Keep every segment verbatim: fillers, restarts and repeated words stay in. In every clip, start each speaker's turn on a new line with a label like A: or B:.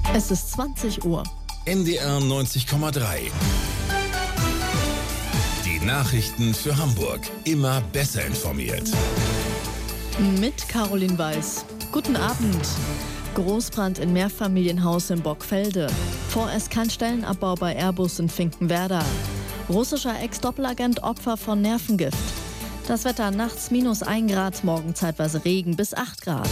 A: Es ist zwanzig Uhr.
B: N D R neunzig Komma drei. Die Nachrichten für Hamburg. Immer besser informiert.
A: Mit Caroline Weiß. Guten Abend. Großbrand in Mehrfamilienhaus in Borgfelde. Vorerst kein Stellenabbau bei Airbus in Finkenwerder. Russischer Ex-Doppelagent Opfer von Nervengift. Das Wetter nachts minus ein Grad, morgen zeitweise Regen bis acht Grad.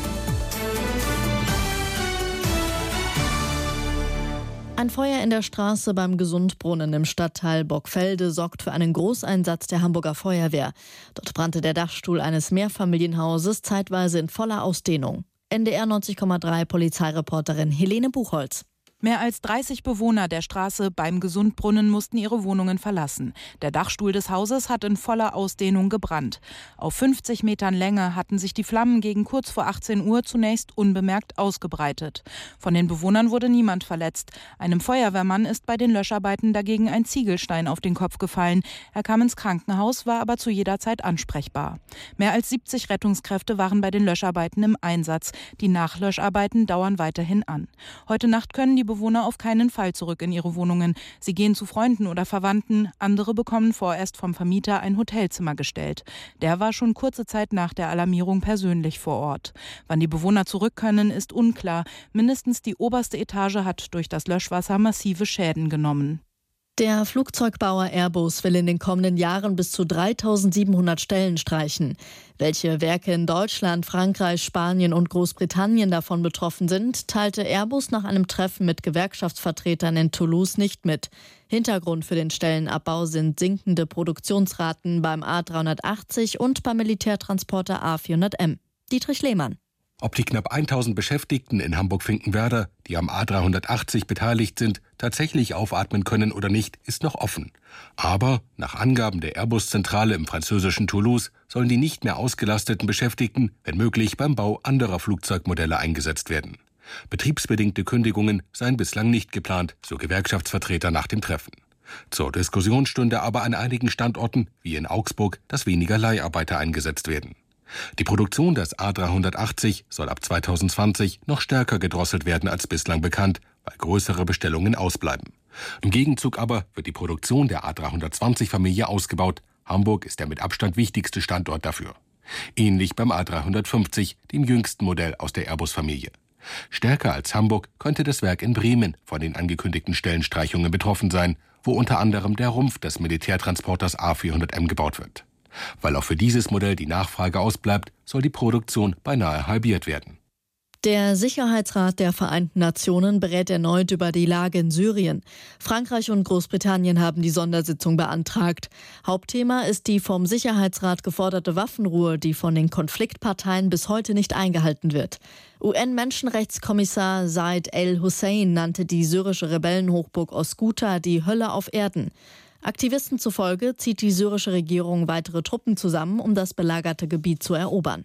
A: Ein Feuer in der Straße beim Gesundbrunnen im Stadtteil Borgfelde sorgt für einen Großeinsatz der Hamburger Feuerwehr. Dort brannte der Dachstuhl eines Mehrfamilienhauses zeitweise in voller Ausdehnung. N D R neunzig Komma drei Polizeireporterin Helene Buchholz.
C: Mehr als dreißig Bewohner der Straße beim Gesundbrunnen mussten ihre Wohnungen verlassen. Der Dachstuhl des Hauses hat in voller Ausdehnung gebrannt. Auf fünfzig Metern Länge hatten sich die Flammen gegen kurz vor achtzehn Uhr zunächst unbemerkt ausgebreitet. Von den Bewohnern wurde niemand verletzt. Einem Feuerwehrmann ist bei den Löscharbeiten dagegen ein Ziegelstein auf den Kopf gefallen. Er kam ins Krankenhaus, war aber zu jeder Zeit ansprechbar. Mehr als siebzig Rettungskräfte waren bei den Löscharbeiten im Einsatz. Die Nachlöscharbeiten dauern weiterhin an. Heute Nacht können die Bewohner auf keinen Fall zurück in ihre Wohnungen. Sie gehen zu Freunden oder Verwandten. Andere bekommen vorerst vom Vermieter ein Hotelzimmer gestellt. Der war schon kurze Zeit nach der Alarmierung persönlich vor Ort. Wann die Bewohner zurück können, ist unklar. Mindestens die oberste Etage hat durch das Löschwasser massive Schäden genommen.
A: Der Flugzeugbauer Airbus will in den kommenden Jahren bis zu dreitausendsiebenhundert Stellen streichen. Welche Werke in Deutschland, Frankreich, Spanien und Großbritannien davon betroffen sind, teilte Airbus nach einem Treffen mit Gewerkschaftsvertretern in Toulouse nicht mit. Hintergrund für den Stellenabbau sind sinkende Produktionsraten beim A dreihundertachtzig und beim Militärtransporter A vierhundert M. Dietrich Lehmann.
D: Ob die knapp tausend Beschäftigten in Hamburg-Finkenwerder, die am A dreihundertachtzig beteiligt sind, tatsächlich aufatmen können oder nicht, ist noch offen. Aber nach Angaben der Airbus-Zentrale im französischen Toulouse sollen die nicht mehr ausgelasteten Beschäftigten, wenn möglich, beim Bau anderer Flugzeugmodelle eingesetzt werden. Betriebsbedingte Kündigungen seien bislang nicht geplant, so Gewerkschaftsvertreter nach dem Treffen. Zur Diskussion stünde aber an einigen Standorten, wie in Augsburg, dass weniger Leiharbeiter eingesetzt werden. Die Produktion des A dreihundertachtzig soll ab zweitausendzwanzig noch stärker gedrosselt werden als bislang bekannt, weil größere Bestellungen ausbleiben. Im Gegenzug aber wird die Produktion der A dreihundertzwanzig-Familie ausgebaut. Hamburg ist der mit Abstand wichtigste Standort dafür. Ähnlich beim A dreihundertfünfzig, dem jüngsten Modell aus der Airbus-Familie. Stärker als Hamburg könnte das Werk in Bremen von den angekündigten Stellenstreichungen betroffen sein, wo unter anderem der Rumpf des Militärtransporters A vierhundert M gebaut wird. Weil auch für dieses Modell die Nachfrage ausbleibt, soll die Produktion beinahe halbiert werden.
A: Der Sicherheitsrat der Vereinten Nationen berät erneut über die Lage in Syrien. Frankreich und Großbritannien haben die Sondersitzung beantragt. Hauptthema ist die vom Sicherheitsrat geforderte Waffenruhe, die von den Konfliktparteien bis heute nicht eingehalten wird. U N-Menschenrechtskommissar Said el-Hussein nannte die syrische Rebellenhochburg Oskuta die Hölle auf Erden. Aktivisten zufolge zieht die syrische Regierung weitere Truppen zusammen, um das belagerte Gebiet zu erobern.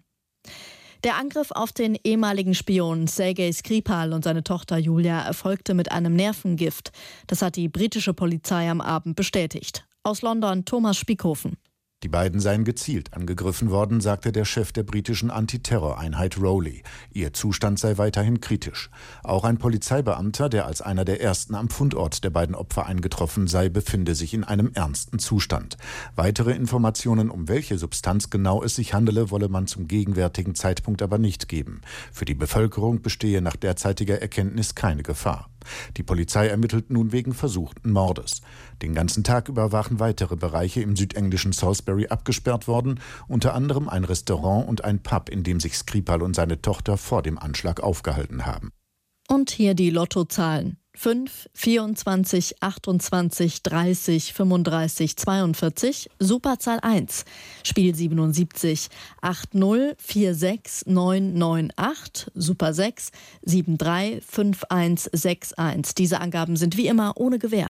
A: Der Angriff auf den ehemaligen Spion Sergei Skripal und seine Tochter Julia erfolgte mit einem Nervengift. Das hat die britische Polizei am Abend bestätigt. Aus London Thomas Spiekhofen.
E: Die beiden seien gezielt angegriffen worden, sagte der Chef der britischen Antiterror-Einheit Rowley. Ihr Zustand sei weiterhin kritisch. Auch ein Polizeibeamter, der als einer der ersten am Fundort der beiden Opfer eingetroffen sei, befinde sich in einem ernsten Zustand. Weitere Informationen, um welche Substanz genau es sich handele, wolle man zum gegenwärtigen Zeitpunkt aber nicht geben. Für die Bevölkerung bestehe nach derzeitiger Erkenntnis keine Gefahr. Die Polizei ermittelt nun wegen versuchten Mordes. Den ganzen Tag über waren weitere Bereiche im südenglischen Salisbury abgesperrt worden, unter anderem ein Restaurant und ein Pub, in dem sich Skripal und seine Tochter vor dem Anschlag aufgehalten haben.
A: Und hier die Lottozahlen. fünf, vierundzwanzig, achtundzwanzig, dreißig, fünfunddreißig, zweiundvierzig, Superzahl eins, Spiel siebenundsiebzig, acht null, vier sechs, neun neun acht, Super sechs, sieben drei, fünf eins sechs eins. Diese Angaben sind wie immer ohne Gewähr.